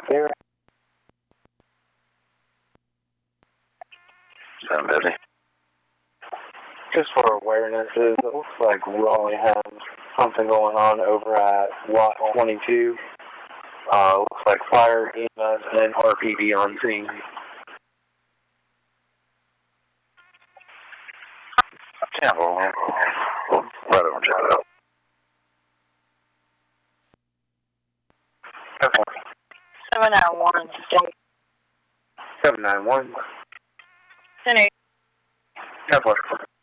There. Sound busy? Just for awareness, it looks like Raleigh has something going on over at Lot 22. Looks like fire, EMS, and RPD on scene. Yeah, we'll right over and check it out. Okay. 791 state. 791. 10-8. That's what.